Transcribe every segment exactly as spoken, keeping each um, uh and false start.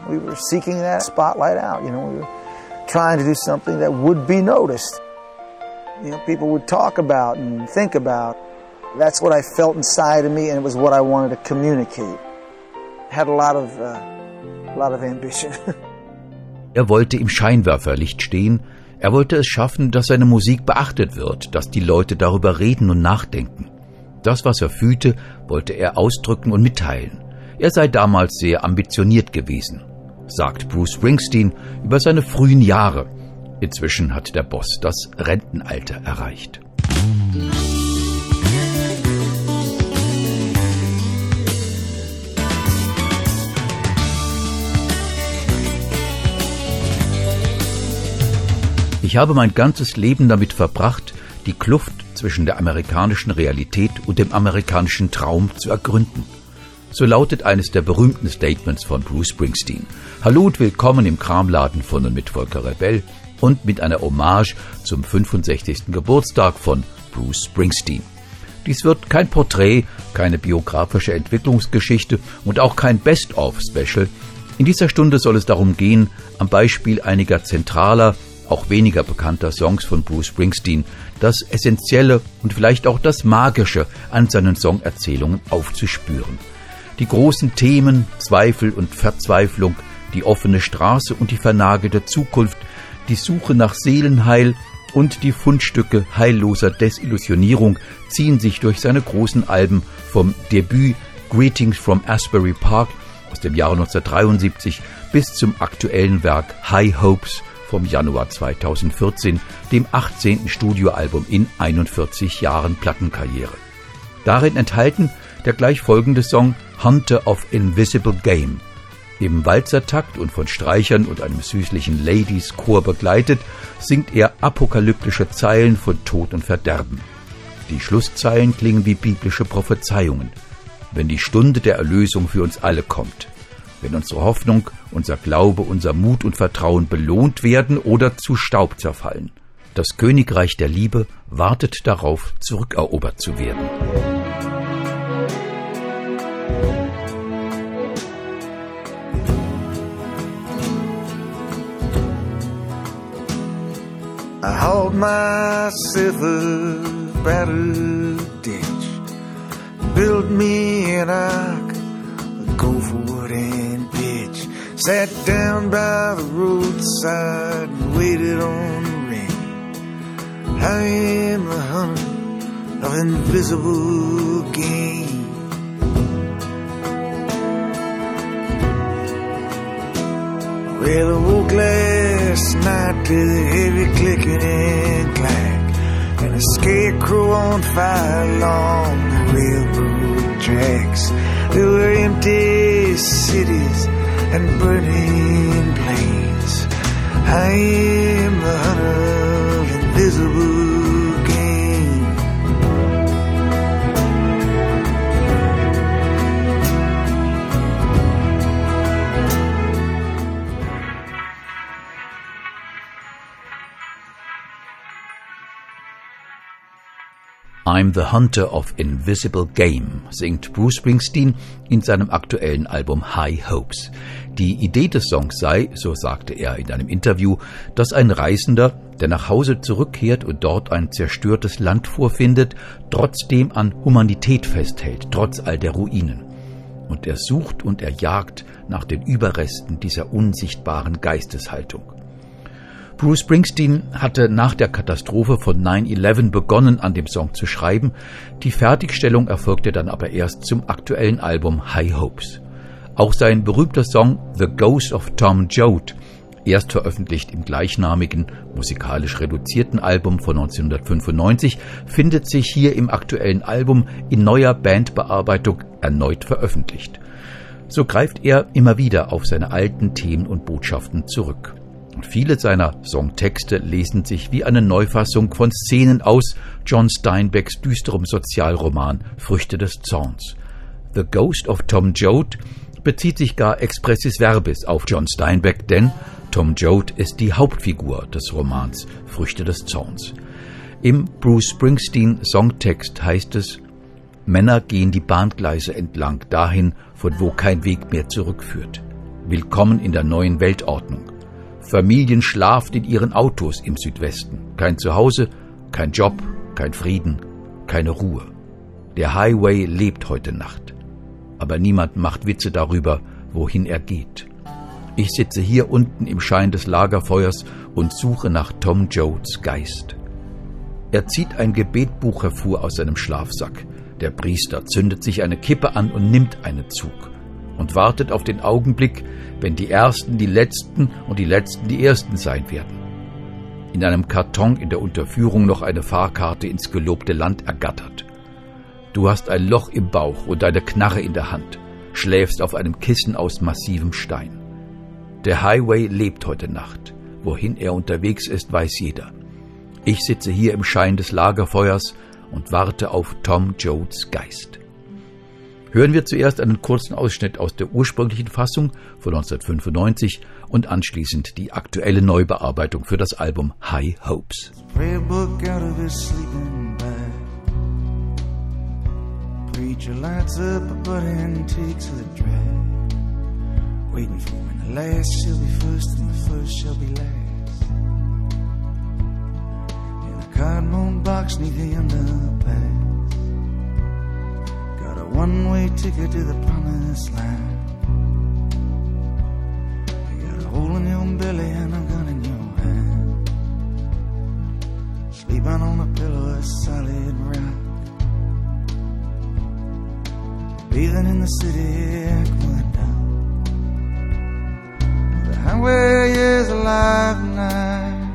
we were seeking that spotlight out. You know, we were trying to do something that would be noticed. You know, people would talk about and think about. That's what I felt inside of me, and it was what I wanted to communicate. Had a lot of, uh, a lot of ambition. Er wollte im Scheinwerferlicht stehen. Er wollte es schaffen, dass seine Musik beachtet wird, dass die Leute darüber reden und nachdenken. Das, was er fühlte, wollte er ausdrücken und mitteilen. Er sei damals sehr ambitioniert gewesen, sagt Bruce Springsteen über seine frühen Jahre. Inzwischen hat der Boss das Rentenalter erreicht. Ich habe mein ganzes Leben damit verbracht, die Kluft zwischen der amerikanischen Realität und dem amerikanischen Traum zu ergründen. So lautet eines der berühmten Statements von Bruce Springsteen. Hallo und willkommen im Kramladen von und mit Volker Rebell und mit einer Hommage zum fünfundsechzigsten Geburtstag von Bruce Springsteen. Dies wird kein Porträt, keine biografische Entwicklungsgeschichte und auch kein Best-of-Special. In dieser Stunde soll es darum gehen, am Beispiel einiger zentraler, auch weniger bekannter Songs von Bruce Springsteen, das Essentielle und vielleicht auch das Magische an seinen Songerzählungen aufzuspüren. Die großen Themen, Zweifel und Verzweiflung, die offene Straße und die vernagelte Zukunft, die Suche nach Seelenheil und die Fundstücke heilloser Desillusionierung ziehen sich durch seine großen Alben vom Debüt Greetings from Asbury Park aus dem Jahre neunzehnhundertdreiundsiebzig bis zum aktuellen Werk High Hopes vom Januar zweitausendvierzehn, dem achtzehnten Studioalbum in einundvierzig Jahren Plattenkarriere. Darin enthalten der gleich folgende Song Hunter of Invisible Game. Im Walzertakt und von Streichern und einem süßlichen Ladies-Chor begleitet, singt er apokalyptische Zeilen von Tod und Verderben. Die Schlusszeilen klingen wie biblische Prophezeiungen. Wenn die Stunde der Erlösung für uns alle kommt. Wenn unsere Hoffnung, unser Glaube, unser Mut und Vertrauen belohnt werden oder zu Staub zerfallen. Das Königreich der Liebe wartet darauf, zurückerobert zu werden. I hauled myself a battered ditch, built me an ark, go for wood and pitch, sat down by the roadside and waited on the rain. I am the hunter of invisible game. Well, I woke last night to the heavy clicking and clack, and a scarecrow on fire along the railroad tracks. There were empty cities and burning plains. I am the hunter of invisible game. I'm the Hunter of Invisible Game, singt Bruce Springsteen in seinem aktuellen Album High Hopes. Die Idee des Songs sei, so sagte er in einem Interview, dass ein Reisender, der nach Hause zurückkehrt und dort ein zerstörtes Land vorfindet, trotzdem an Humanität festhält, trotz all der Ruinen. Und er sucht und er jagt nach den Überresten dieser unsichtbaren Geisteshaltung. Bruce Springsteen hatte nach der Katastrophe von nine eleven begonnen, an dem Song zu schreiben. Die Fertigstellung erfolgte dann aber erst zum aktuellen Album High Hopes. Auch sein berühmter Song The Ghost of Tom Joad, erst veröffentlicht im gleichnamigen, musikalisch reduzierten Album von neunzehnhundertfünfundneunzig, findet sich hier im aktuellen Album in neuer Bandbearbeitung erneut veröffentlicht. So greift er immer wieder auf seine alten Themen und Botschaften zurück. Und viele seiner Songtexte lesen sich wie eine Neufassung von Szenen aus John Steinbecks düsterem Sozialroman Früchte des Zorns. The Ghost of Tom Joad bezieht sich gar expressis verbis auf John Steinbeck, denn Tom Joad ist die Hauptfigur des Romans Früchte des Zorns. Im Bruce Springsteen Songtext heißt es: Männer gehen die Bahngleise entlang, dahin, von wo kein Weg mehr zurückführt. Willkommen in der neuen Weltordnung. Familien schlafen in ihren Autos im Südwesten. Kein Zuhause, kein Job, kein Frieden, keine Ruhe. Der Highway lebt heute Nacht. Aber niemand macht Witze darüber, wohin er geht. Ich sitze hier unten im Schein des Lagerfeuers und suche nach Tom Joads Geist. Er zieht ein Gebetbuch hervor aus seinem Schlafsack. Der Priester zündet sich eine Kippe an und nimmt einen Zug und wartet auf den Augenblick, wenn die Ersten die Letzten und die Letzten die Ersten sein werden. In einem Karton in der Unterführung noch eine Fahrkarte ins gelobte Land ergattert. Du hast ein Loch im Bauch und eine Knarre in der Hand, schläfst auf einem Kissen aus massivem Stein. Der Highway lebt heute Nacht. Wohin er unterwegs ist, weiß jeder. Ich sitze hier im Schein des Lagerfeuers und warte auf Tom Joads Geist. Hören wir zuerst einen kurzen Ausschnitt aus der ursprünglichen Fassung von neunzehnhundertfünfundneunzig und anschließend die aktuelle Neubearbeitung für das Album High Hopes. Preacher lights up a butt and takes a drag, waiting for when the last shall be first and the first shall be last. In a cardboard box neath the underpass, got a one-way ticket to the promised land. You got a hole in your belly and a gun in your hand, sleeping on a pillow of solid rock, bathing in the city aqueduct. The highway is alive tonight.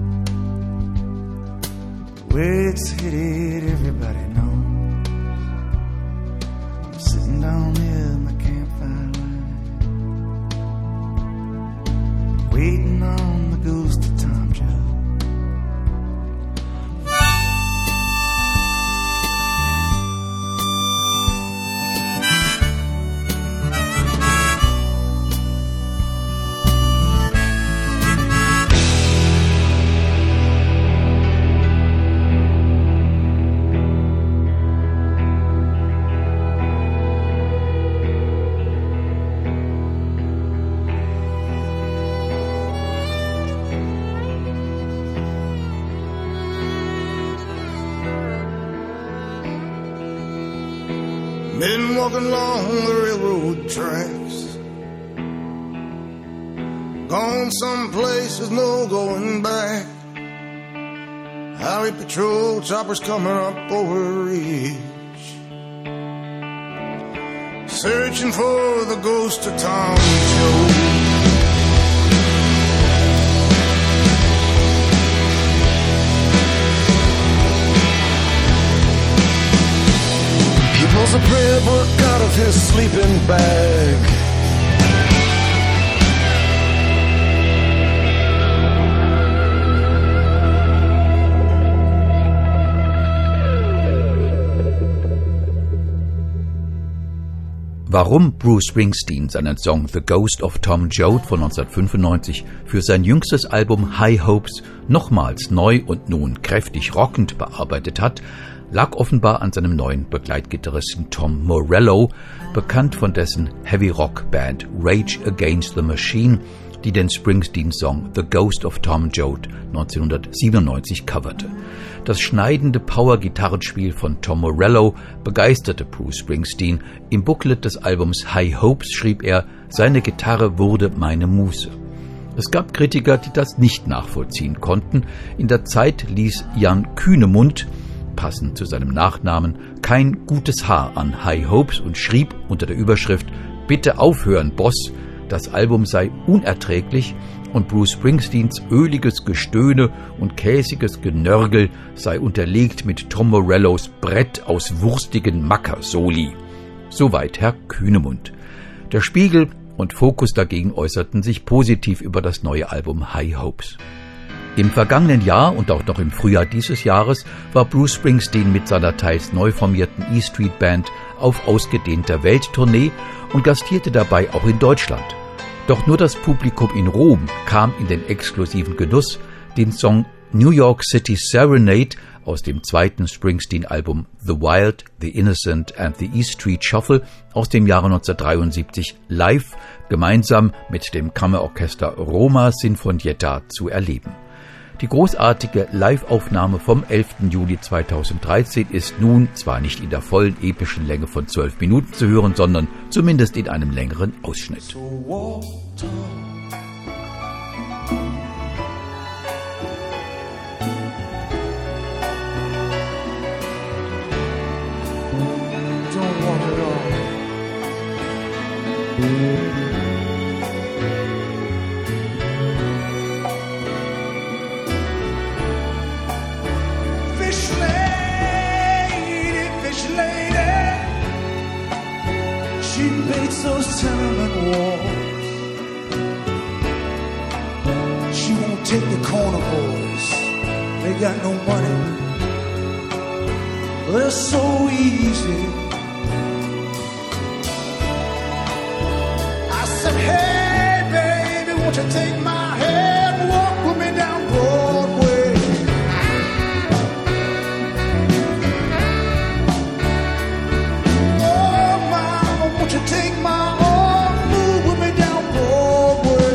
The way it's headed, everybody knows. I'm sitting down here in the campfire light, waiting on the ghost of Tom Joad. Been walking along the railroad tracks, gone someplace with no going back. Highway patrol choppers coming up over ridge, searching for the ghost of Tom Joad. Pulls a prayer book out of his sleeping bag, Warum Bruce Springsteen seinen Song The Ghost of Tom Joad von neunzehnhundertfünfundneunzig für sein jüngstes Album High Hopes nochmals neu und nun kräftig rockend bearbeitet hat, lag offenbar an seinem neuen Begleitgitarristen Tom Morello, bekannt von dessen Heavy-Rock-Band Rage Against the Machine, die den Springsteen-Song The Ghost of Tom Joad neunzehnhundertsiebenundneunzig coverte. Das schneidende Power-Gitarrenspiel von Tom Morello begeisterte Bruce Springsteen. Im Booklet des Albums High Hopes schrieb er, seine Gitarre wurde meine Muse. Es gab Kritiker, die das nicht nachvollziehen konnten. In der Zeit ließ Jan Kühnemund, passend zu seinem Nachnamen, kein gutes Haar an High Hopes und schrieb unter der Überschrift »Bitte aufhören, Boss«, das Album sei unerträglich und Bruce Springsteens öliges Gestöhne und käsiges Genörgel sei unterlegt mit Tom Morellos Brett aus wurstigen Macker-Soli. Soweit Herr Kühnemund. Der Spiegel und Focus dagegen äußerten sich positiv über das neue Album High Hopes. Im vergangenen Jahr und auch noch im Frühjahr dieses Jahres war Bruce Springsteen mit seiner teils neu formierten E Street Band auf ausgedehnter Welttournee und gastierte dabei auch in Deutschland. Doch nur das Publikum in Rom kam in den exklusiven Genuss, den Song New York City Serenade aus dem zweiten Springsteen-Album The Wild, The Innocent and the E Street Shuffle aus dem Jahre neunzehnhundertdreiundsiebzig live gemeinsam mit dem Kammerorchester Roma Sinfonietta zu erleben. Die großartige Live-Aufnahme vom elften Juli zweitausenddreizehn ist nun zwar nicht in der vollen epischen Länge von zwölf Minuten zu hören, sondern zumindest in einem längeren Ausschnitt. So walk tall. Don't walk at all. Fish lady, fish lady, she baits those tenement walls. She won't take the corner boys, they got no money, but it's so easy. I said, hey baby, won't you take my hand, walk with me down Broadway. Oh mama, won't you take my arm, move with me down Broadway.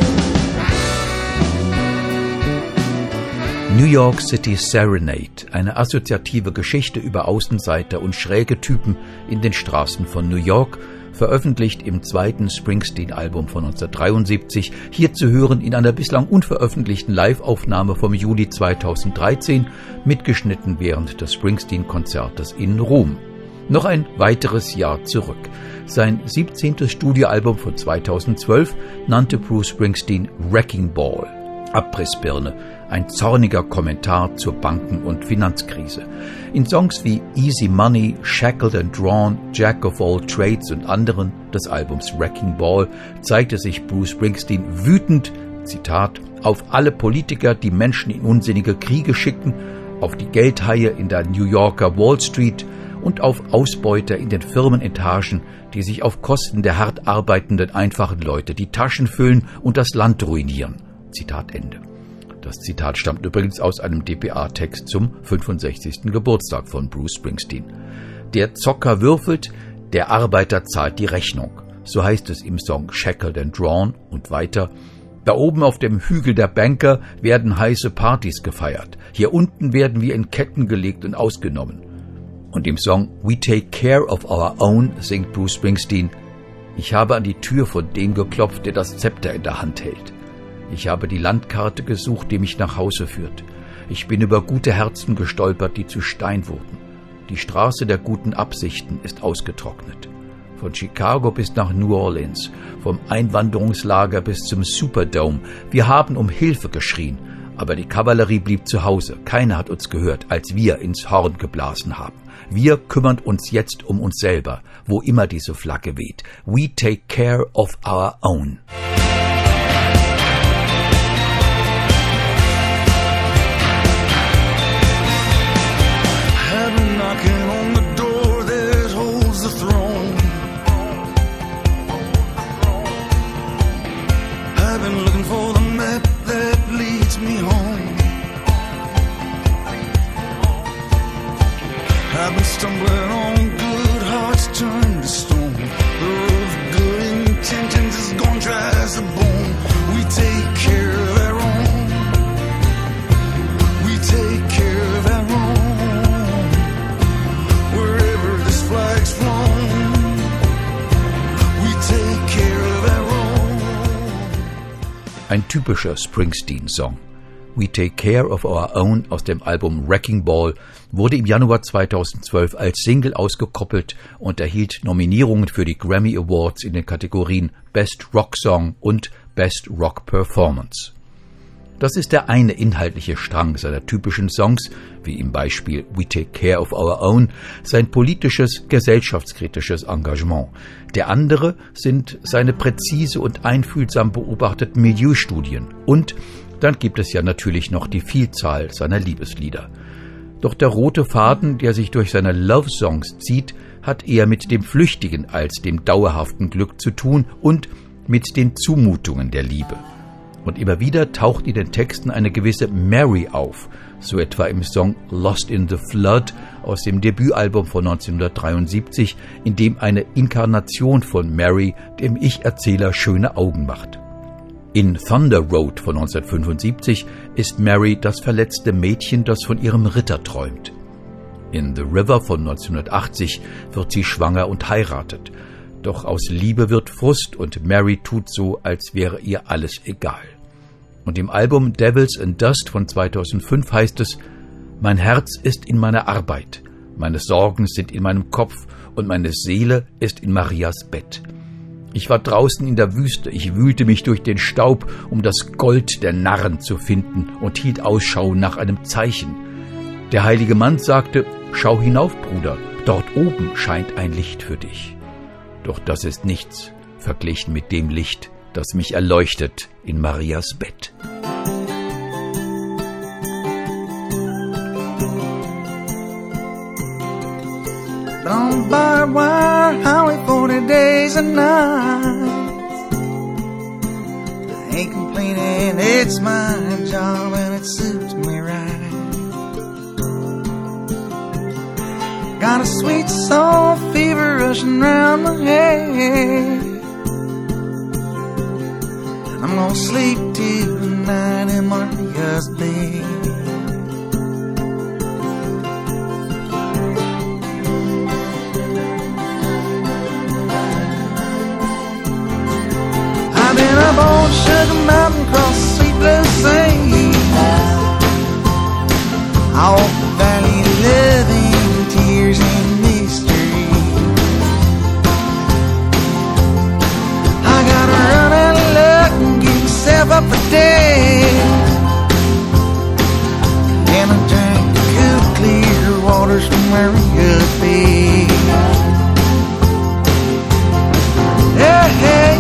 New York City Serenade, eine assoziative Geschichte über Außenseiter und schräge Typen in den Straßen von New York, veröffentlicht im zweiten Springsteen-Album von neunzehnhundertdreiundsiebzig, hier zu hören in einer bislang unveröffentlichten Live-Aufnahme vom Juli zweitausenddreizehn, mitgeschnitten während des Springsteen-Konzertes in Rom. Noch ein weiteres Jahr zurück. Sein siebzehntes Studioalbum von zweitausendzwölf nannte Bruce Springsteen Wrecking Ball, Abrissbirne, ein zorniger Kommentar zur Banken- und Finanzkrise. In Songs wie Easy Money, Shackled and Drawn, Jack of All Trades und anderen des Albums Wrecking Ball zeigte sich Bruce Springsteen wütend, Zitat, auf alle Politiker, die Menschen in unsinnige Kriege schicken, auf die Geldhaie in der New Yorker Wall Street und auf Ausbeuter in den Firmenetagen, die sich auf Kosten der hart arbeitenden einfachen Leute die Taschen füllen und das Land ruinieren. Zitat Ende. Das Zitat stammt übrigens aus einem D P A-Text zum fünfundsechzigsten Geburtstag von Bruce Springsteen. Der Zocker würfelt, der Arbeiter zahlt die Rechnung. So heißt es im Song Shackled and Drawn und weiter. Da oben auf dem Hügel der Banker werden heiße Partys gefeiert. Hier unten werden wir in Ketten gelegt und ausgenommen. Und im Song We Take Care of Our Own singt Bruce Springsteen: Ich habe an die Tür von dem geklopft, der das Zepter in der Hand hält. Ich habe die Landkarte gesucht, die mich nach Hause führt. Ich bin über gute Herzen gestolpert, die zu Stein wurden. Die Straße der guten Absichten ist ausgetrocknet. Von Chicago bis nach New Orleans, vom Einwanderungslager bis zum Superdome. Wir haben um Hilfe geschrien, aber die Kavallerie blieb zu Hause. Keiner hat uns gehört, als wir ins Horn geblasen haben. Wir kümmern uns jetzt um uns selber, wo immer diese Flagge weht. We take care of our own. I've been stumbling on good hearts turned to stone. The road of good intentions is gone dry as a bone. We take care of our own. We take care of our own. Wherever this flag's flown, we take care of our own. Ein typischer Springsteen-Song. We Take Care of Our Own aus dem Album Wrecking Ball wurde im Januar zweitausendzwölf als Single ausgekoppelt und erhielt Nominierungen für die Grammy Awards in den Kategorien Best Rock Song und Best Rock Performance. Das ist der eine inhaltliche Strang seiner typischen Songs, wie im Beispiel We Take Care of Our Own, sein politisches, gesellschaftskritisches Engagement. Der andere sind seine präzise und einfühlsam beobachteten Milieustudien und dann gibt es ja natürlich noch die Vielzahl seiner Liebeslieder. Doch der rote Faden, der sich durch seine Love-Songs zieht, hat eher mit dem flüchtigen als dem dauerhaften Glück zu tun und mit den Zumutungen der Liebe. Und immer wieder taucht in den Texten eine gewisse Mary auf, so etwa im Song Lost in the Flood aus dem Debütalbum von neunzehnhundertdreiundsiebzig, in dem eine Inkarnation von Mary dem Ich-Erzähler schöne Augen macht. In Thunder Road von neunzehnhundertfünfundsiebzig ist Mary das verletzte Mädchen, das von ihrem Ritter träumt. In The River von neunzehnhundertachtzig wird sie schwanger und heiratet. Doch aus Liebe wird Frust und Mary tut so, als wäre ihr alles egal. Und im Album Devils and Dust von zweitausendfünf heißt es: Mein Herz ist in meiner Arbeit, meine Sorgen sind in meinem Kopf und meine Seele ist in Marias Bett. Ich war draußen in der Wüste, ich wühlte mich durch den Staub, um das Gold der Narren zu finden und hielt Ausschau nach einem Zeichen. Der heilige Mann sagte: Schau hinauf, Bruder, dort oben scheint ein Licht für dich. Doch das ist nichts verglichen mit dem Licht, das mich erleuchtet in Marias Bett. On barbed wire highway forty days and nights. I ain't complaining, it's my job and it suits me right. Got a sweet soul fever rushing round my head. I'm gonna sleep tonight in Maria's bed. I've been up on Sugar Mountain, cross the sweet blue sea. I walk the valley of living, tears and mystery. I gotta run and look and get myself up for days. And I drank the cool, clear waters from Maria's Bay. Hey, hey.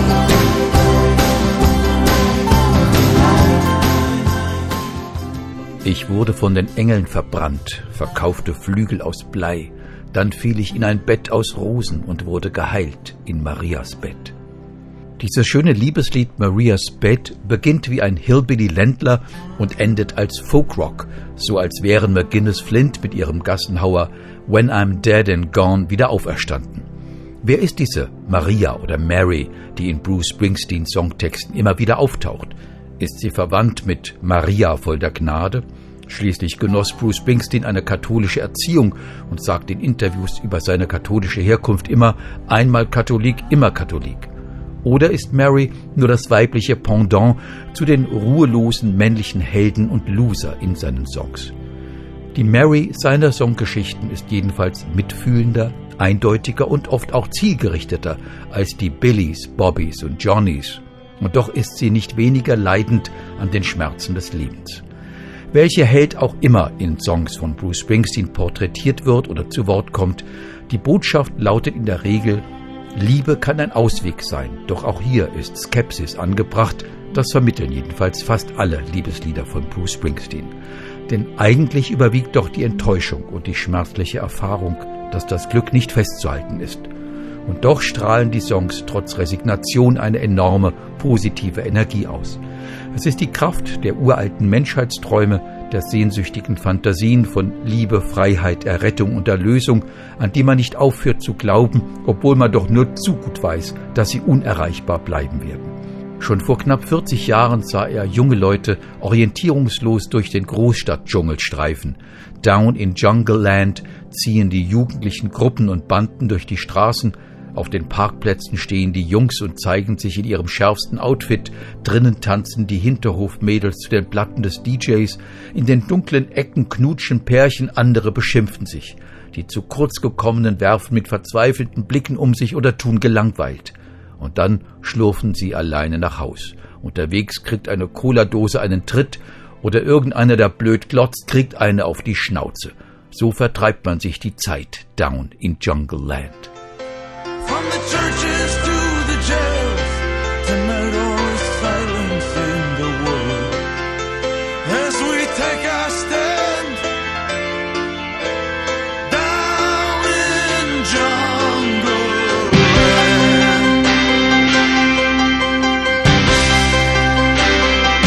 Ich wurde von den Engeln verbrannt, verkaufte Flügel aus Blei, dann fiel ich in ein Bett aus Rosen und wurde geheilt in Marias Bett. Dieses schöne Liebeslied Marias Bett beginnt wie ein Hillbilly-Ländler und endet als Folkrock, so als wären McGuinness Flint mit ihrem Gassenhauer When I'm Dead and Gone wieder auferstanden. Wer ist diese Maria oder Mary, die in Bruce Springsteens Songtexten immer wieder auftaucht? Ist sie verwandt mit Maria voll der Gnade? Schließlich genoss Bruce Springsteen eine katholische Erziehung und sagt in Interviews über seine katholische Herkunft immer: einmal Katholik, immer Katholik. Oder ist Mary nur das weibliche Pendant zu den ruhelosen männlichen Helden und Loser in seinen Songs? Die Mary seiner Songgeschichten ist jedenfalls mitfühlender, eindeutiger und oft auch zielgerichteter als die Billys, Bobbys und Johnnys. Und doch ist sie nicht weniger leidend an den Schmerzen des Lebens. Welcher Held auch immer in Songs von Bruce Springsteen porträtiert wird oder zu Wort kommt, die Botschaft lautet in der Regel: Liebe kann ein Ausweg sein, doch auch hier ist Skepsis angebracht. Das vermitteln jedenfalls fast alle Liebeslieder von Bruce Springsteen. Denn eigentlich überwiegt doch die Enttäuschung und die schmerzliche Erfahrung, dass das Glück nicht festzuhalten ist. Und doch strahlen die Songs trotz Resignation eine enorme positive Energie aus. Es ist die Kraft der uralten Menschheitsträume, der sehnsüchtigen Fantasien von Liebe, Freiheit, Errettung und Erlösung, an die man nicht aufhört zu glauben, obwohl man doch nur zu gut weiß, dass sie unerreichbar bleiben werden. Schon vor knapp vierzig Jahren sah er junge Leute orientierungslos durch den Großstadtdschungel streifen. Down in Jungle Land ziehen die jugendlichen Gruppen und Banden durch die Straßen. Auf den Parkplätzen stehen die Jungs und zeigen sich in ihrem schärfsten Outfit. Drinnen tanzen die Hinterhofmädels zu den Platten des D Js. In den dunklen Ecken knutschen Pärchen, andere beschimpfen sich. Die zu kurz gekommenen werfen mit verzweifelten Blicken um sich oder tun gelangweilt. Und dann schlurfen sie alleine nach Haus. Unterwegs kriegt eine Cola-Dose einen Tritt oder irgendeiner, der blöd glotzt, kriegt eine auf die Schnauze. So vertreibt man sich die Zeit down in Jungle Land. From the churches to the jails, tonight all is silence in the world. As we take our stand down in Jungle Land.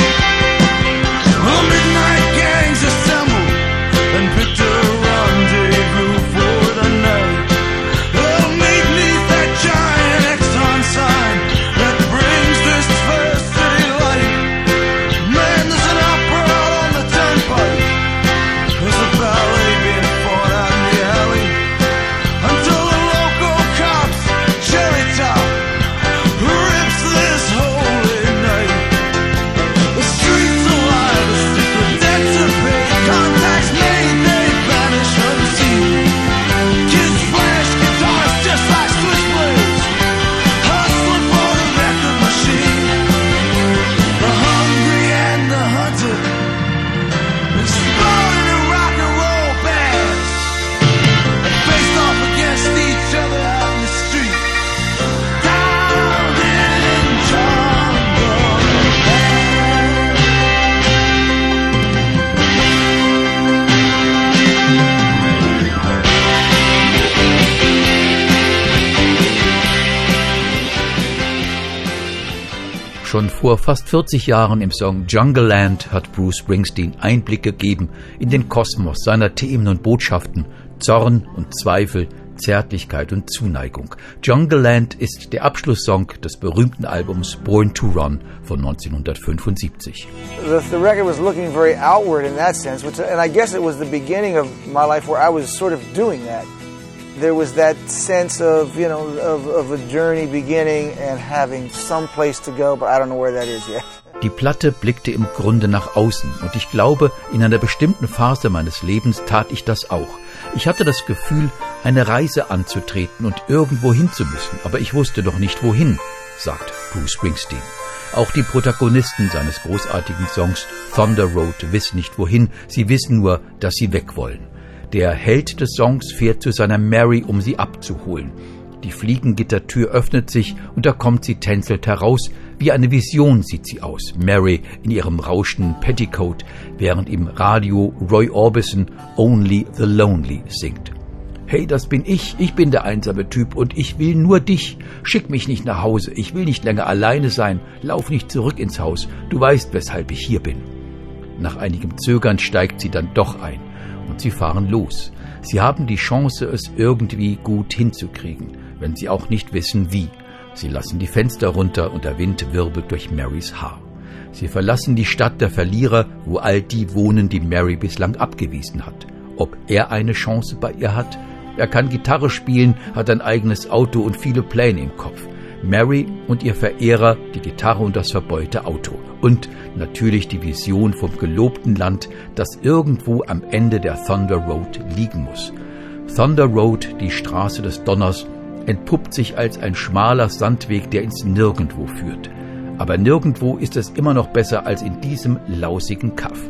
Vor fast vierzig Jahren im Song Jungle Land hat Bruce Springsteen Einblick gegeben in den Kosmos seiner Themen und Botschaften, Zorn und Zweifel, Zärtlichkeit und Zuneigung. Jungle Land ist der Abschlusssong des berühmten Albums Born to Run von neunzehnhundertfünfundsiebzig. The, the record was looking very outward in that sense, which, and I guess it was the beginning of my life where I was sort of doing that. There was that sense of, you know, of, of a journey beginning and having some place to go, but I don't know where that is yet. Die Platte blickte im Grunde nach außen und ich glaube, in einer bestimmten Phase meines Lebens tat ich das auch. Ich hatte das Gefühl, eine Reise anzutreten und irgendwo hin zu müssen, aber ich wusste doch nicht wohin, sagt Bruce Springsteen. Auch die Protagonisten seines großartigen Songs Thunder Road wissen nicht wohin, sie wissen nur, dass sie weg wollen. Der Held des Songs fährt zu seiner Mary, um sie abzuholen. Die Fliegengittertür öffnet sich und da kommt sie tänzelt heraus. Wie eine Vision sieht sie aus, Mary in ihrem rauschenden Petticoat, während im Radio Roy Orbison Only the Lonely singt. Hey, das bin ich, ich bin der einsame Typ und ich will nur dich. Schick mich nicht nach Hause, ich will nicht länger alleine sein, lauf nicht zurück ins Haus, du weißt, weshalb ich hier bin. Nach einigem Zögern steigt sie dann doch ein und sie fahren los. Sie haben die Chance, es irgendwie gut hinzukriegen, wenn sie auch nicht wissen, wie. Sie lassen die Fenster runter und der Wind wirbelt durch Marys Haar. Sie verlassen die Stadt der Verlierer, wo all die wohnen, die Mary bislang abgewiesen hat. Ob er eine Chance bei ihr hat? Er kann Gitarre spielen, hat ein eigenes Auto und viele Pläne im Kopf. Mary und ihr Verehrer, die Gitarre und das verbeute Auto. Und natürlich die Vision vom gelobten Land, das irgendwo am Ende der Thunder Road liegen muss. Thunder Road, die Straße des Donners, entpuppt sich als ein schmaler Sandweg, der ins Nirgendwo führt. Aber nirgendwo ist es immer noch besser als in diesem lausigen Kaff.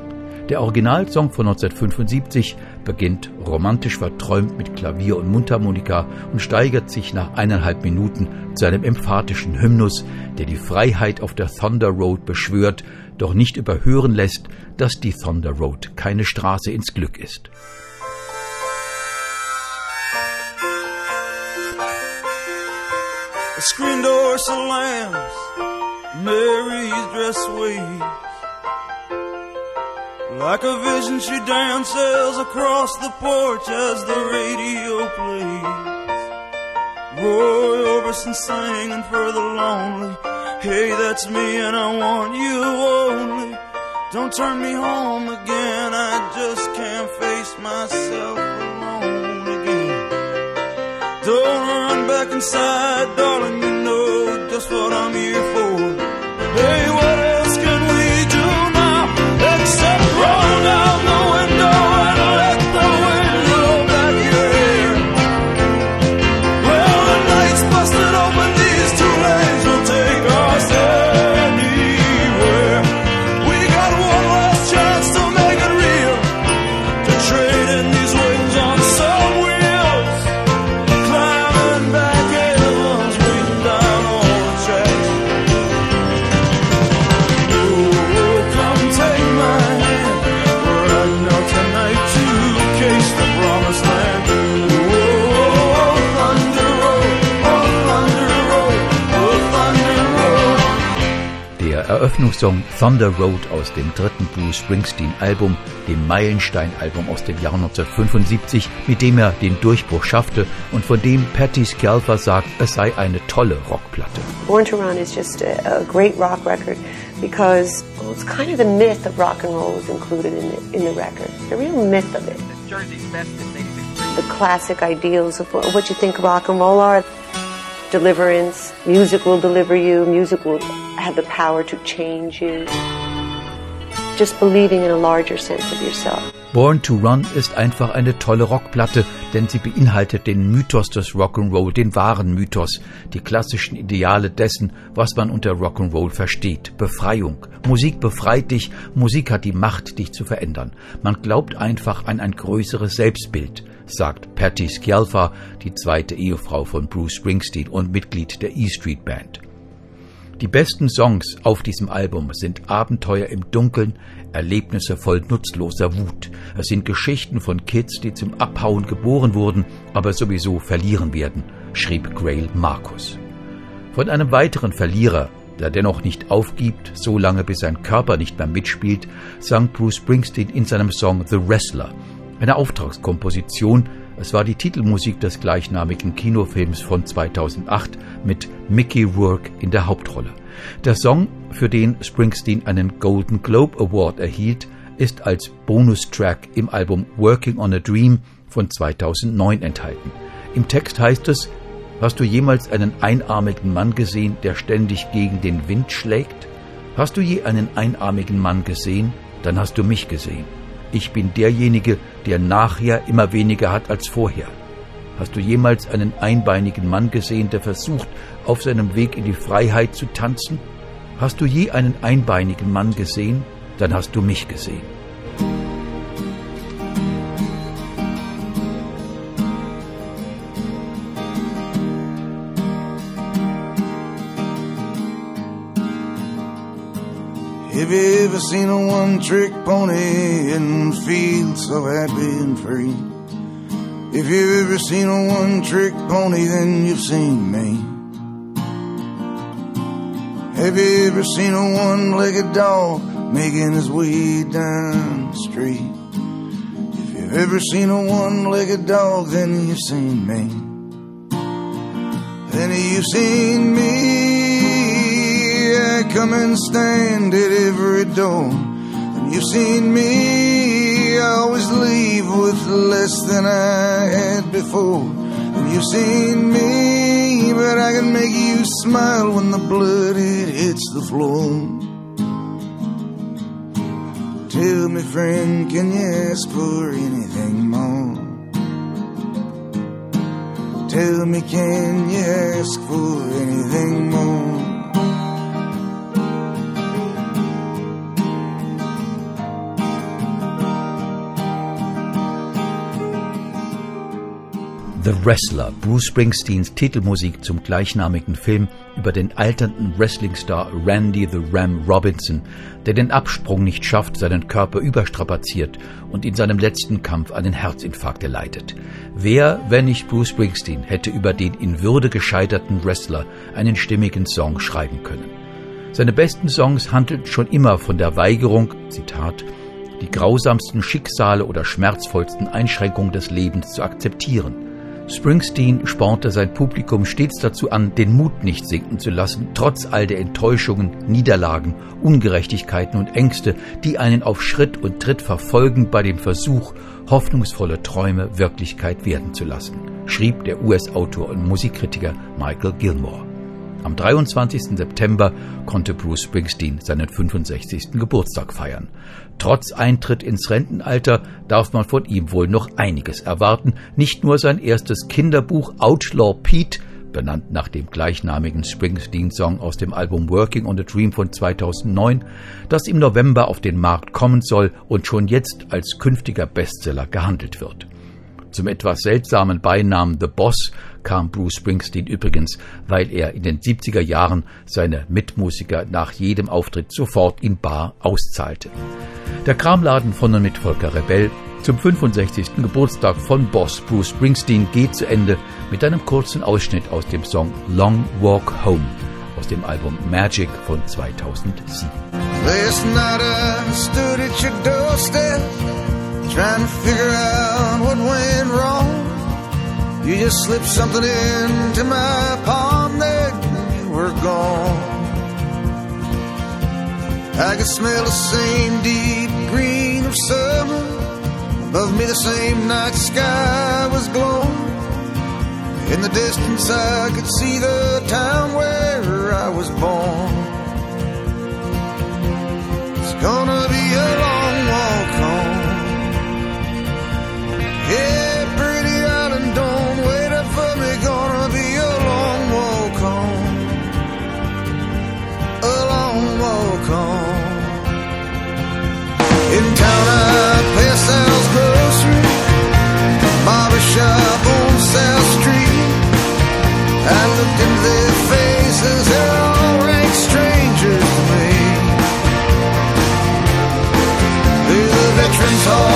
Der Originalsong von neunzehnhundertfünfundsiebzig beginnt romantisch verträumt mit Klavier und Mundharmonika und steigert sich nach eineinhalb Minuten zu einem emphatischen Hymnus, der die Freiheit auf der Thunder Road beschwört, doch nicht überhören lässt, dass die Thunder Road keine Straße ins Glück ist. The screen door slams, Mary's dress waves. Like a vision she dances across the porch as the radio plays. Roy Orbison singing for the lonely. Hey, that's me and I want you only. Don't turn me home again, I just can't face myself alone again. Don't run back inside, darling, you know just what I'm here for. Hey, what else can we do now except roll down the window and let the wind blow back your hair? Well, the night's busted open, these two lanes will take us anywhere. We got one last chance to make it real, to trade in these wings on some wheels, climbing back hills, waiting down on the tracks. Oh, come take my hand, right now tonight to case the promised land. Oh, Thunder Road, oh, Thunder Road, oh, Thunder Road. Der Eröffnungssong Thunder Road aus dem dritten Bruce Springsteen-Album, dem Meilenstein-Album aus dem Jahr neunzehnhundertfünfundsiebzig, mit dem er den Durchbruch schaffte und von dem Patti Scialfa sagt, es sei eine tolle Rockplatte. Born to Run is just a, a great rock record because well, it's kind of the myth of rock and roll is included in the, in the record. The real myth of it. The classic ideals of what, what you think rock and roll are. Deliverance, music will deliver you, music will have the power to change you. Just believing in a larger sense of yourself. Born to Run ist einfach eine tolle Rockplatte, denn sie beinhaltet den Mythos des Rock'n'Roll, den wahren Mythos, die klassischen Ideale dessen, was man unter Rock'n'Roll versteht. Befreiung. Musik befreit dich, Musik hat die Macht, dich zu verändern. Man glaubt einfach an ein größeres Selbstbild, sagt Patti Scialfa, die zweite Ehefrau von Bruce Springsteen und Mitglied der E Street Band. Die besten Songs auf diesem Album sind Abenteuer im Dunkeln, Erlebnisse voll nutzloser Wut. Es sind Geschichten von Kids, die zum Abhauen geboren wurden, aber sowieso verlieren werden, schrieb Greil Marcus. Von einem weiteren Verlierer, der dennoch nicht aufgibt, so lange bis sein Körper nicht mehr mitspielt, sang Bruce Springsteen in seinem Song The Wrestler, eine Auftragskomposition. Es war die Titelmusik des gleichnamigen Kinofilms von zweitausendacht mit Mickey Rourke in der Hauptrolle. Der Song, für den Springsteen einen Golden Globe Award erhielt, ist als Bonustrack im Album Working on a Dream von zweitausendneun enthalten. Im Text heißt es: Hast du jemals einen einarmigen Mann gesehen, der ständig gegen den Wind schlägt? Hast du je einen einarmigen Mann gesehen? Dann hast du mich gesehen. Ich bin derjenige, der nachher immer weniger hat als vorher. Hast du jemals einen einbeinigen Mann gesehen, der versucht, auf seinem Weg in die Freiheit zu tanzen? Hast du je einen einbeinigen Mann gesehen? Dann hast du mich gesehen. Have you ever seen a one-trick pony and feel so happy and free? If you've ever seen a one-trick pony, then you've seen me. Have you ever seen a one-legged dog making his way down the street? If you've ever seen a one-legged dog, then you've seen me. Then you've seen me. I come and stand at every door. And you've seen me. I always leave with less than I had before. And you've seen me, but I can make you smile when the blood it hits the floor. Tell me, friend, can you ask for anything more? Tell me, can you ask for anything more? The Wrestler, Bruce Springsteens Titelmusik zum gleichnamigen Film über den alternden Wrestlingstar Randy the Ram Robinson, der den Absprung nicht schafft, seinen Körper überstrapaziert und in seinem letzten Kampf einen Herzinfarkt erleidet. Wer, wenn nicht Bruce Springsteen, hätte über den in Würde gescheiterten Wrestler einen stimmigen Song schreiben können? Seine besten Songs handeln schon immer von der Weigerung, Zitat, die grausamsten Schicksale oder schmerzvollsten Einschränkungen des Lebens zu akzeptieren. Springsteen spornte sein Publikum stets dazu an, den Mut nicht sinken zu lassen, trotz all der Enttäuschungen, Niederlagen, Ungerechtigkeiten und Ängste, die einen auf Schritt und Tritt verfolgen bei dem Versuch, hoffnungsvolle Träume Wirklichkeit werden zu lassen, schrieb der U S-Autor und Musikkritiker Michael Gilmore. Am dreiundzwanzigsten September konnte Bruce Springsteen seinen fünfundsechzigsten Geburtstag feiern. Trotz Eintritt ins Rentenalter darf man von ihm wohl noch einiges erwarten. Nicht nur sein erstes Kinderbuch Outlaw Pete, benannt nach dem gleichnamigen Springsteen-Song aus dem Album Working on a Dream von zweitausendneun, das im November auf den Markt kommen soll und schon jetzt als künftiger Bestseller gehandelt wird. Zum etwas seltsamen Beinamen The Boss kam Bruce Springsteen übrigens, weil er in den siebziger Jahren seine Mitmusiker nach jedem Auftritt sofort in bar auszahlte. Der Kramladen von und mit Volker Rebell zum fünfundsechzigsten Geburtstag von Boss Bruce Springsteen geht zu Ende mit einem kurzen Ausschnitt aus dem Song Long Walk Home aus dem Album Magic von zweitausendsieben. Last night I stood at your doorstep, trying to figure out what went wrong. You just slipped something into my palm there and you were gone. I could smell the same deep green of summer. Above me the same night sky was glowing. In the distance I could see the town where I was born. It's gonna be a long walk home. Yeah, pretty island, don't wait up for me. Gonna be a long walk home. A long walk home. In town I pass Sal's grocery, barber shop on South Street. I looked into their faces, they're all rank strangers to me. They're the veterans hall